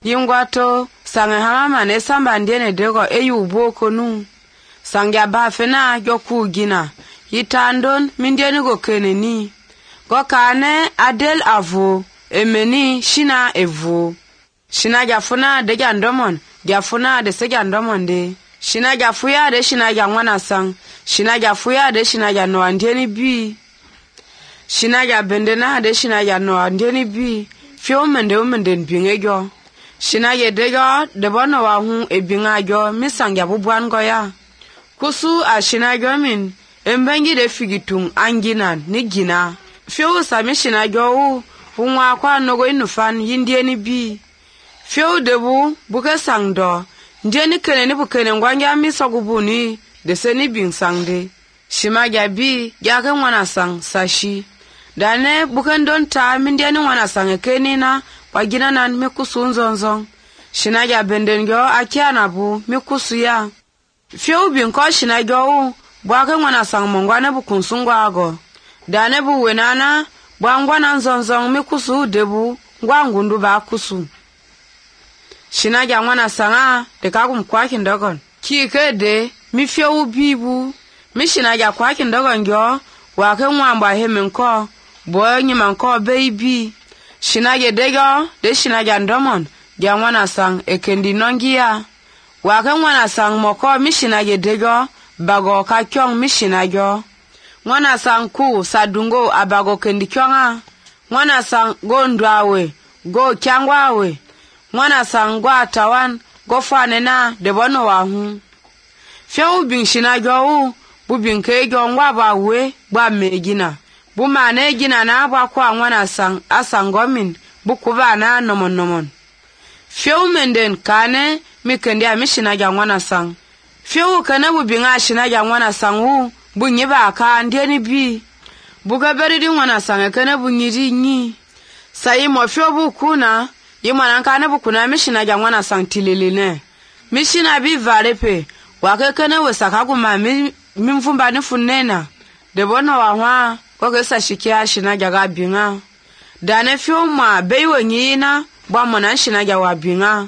Yingwato sange hamama ne samba ndiene dego eyubo konu. Sangya bafena yoku gina. Yitandon mindieni go keneni. Go kane adel avo. Emeni shina evo. Shina jafuna de jandomon. Jafuna de se jandomon de. Shina jafuya de shina jangwana sang. Shina jafuya de shina janoa ndieni bi. Shina jabendena de shina janoa ndieni bi. Fio umende bingejo. Shina yedejo de bono wa hu ebingajo misangya bubuan goya. Kusu a shina jomin embengi de figitung anginan ni gina. Fio sami shina jo unwa kwa nogo inufan yindieni bi. Fio debu buke sangdo. Ndieni kene ni bukene ngwanja misogubuni de seni bing sangde. Shima jabi jake mwana sang sashi. Dane buken don ta mindieni mwana sang kenina wagina nan mikusu nzonzong. Shina jabenden jo akiana bu mikusu ya. Fio binko shina jo bwake mwana sang mongwane bukunsungwa ago. Dane bu wenana bwangwana nzonzong mikusu debu ngwangundu ba kusu. Shina jangwana sanga dekaku mkwaki ndogon. Kikede mi fio ubibu. Mi shina jakwaki ndogon jo wake mwamba heme nko. Boyo nyima nko baby. Shina jedego de shina jandomon. Jangwana sang ekendi nongia. Wake mwana sang moko mi shina jedego bago kakyong mi shina jo. Mwana sang ku sadungo abago kendi kyonga. Mwana sang go ndwawe. Go kyangwawe. Mwana sang go atawan. Go fanena debono wahu. Fio ubing shina jo bubing kejo ngwaba we ba megina. Bumane gina na kwa mwana sang asangomin bukuba na nomon. Fio menden kane mikendi amishina jangwana sang. Fio kane bubinga shina jangwana sangu bunyiba ka ndieni bi. Buga beridi mwana sang kane bunyiri nyi. Sayi mo fio bukuna yimwana kane bukuna mishina jangwana sang tililene. Mishina bi varepe wake kane wesakaguma mimfumba nifunena. Debono wahwa koke sashikia shina jaga binga. Dane fio ma beiwe nyina bwa mwana shina jawa binga.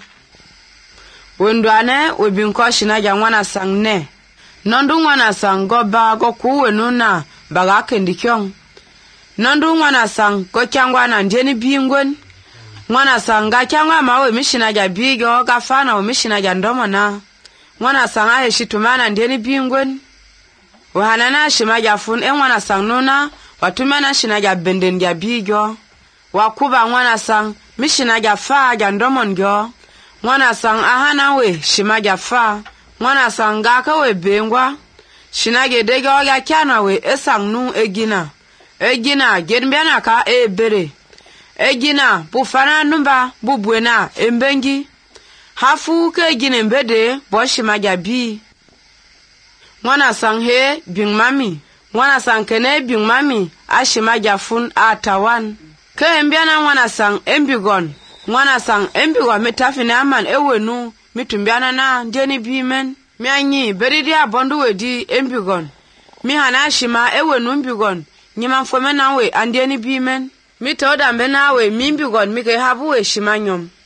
Wendwane webinko shina jangwana sang ne. Nondu mwana sang go ba go kuwe nuna baga kendikyong. Nondu mwana sang go kyangwana ndieni bingwen. Mwana sang ga kyangwa mawe mishina jabigo gafana we mishina jandomona. Mwana sang ahe shitumana ndieni bingwen. Wahanana shima jafun mwana sang nuna watumana shina jabenden jabigo. Wakuba mwana sang mishina jafa jandomon jo. Mwana sang ahana we shima jafa. Mwana sang gaka we bengwa. Shina gedege oga kyana we esang nu egina. Egina gedmbiana ka bere. Egina bufana numba bubuena embengi. Hafu ke egina mbede bo shima jabi. Mwana sang he bing mami. Mwana sang kene bing mami ashima jafun atawan. Ke mbiana mwana sang embigon. Mwana sang embigon mitafine aman ewenu mitumbiana na ndieni bimen. Mianyi beridi abondu wedi embigon. Mihana shima ewenu embigon. Nyima mfome na we andieni bimen. Mitoda mbena we mimbigon mike habu we shima nyom.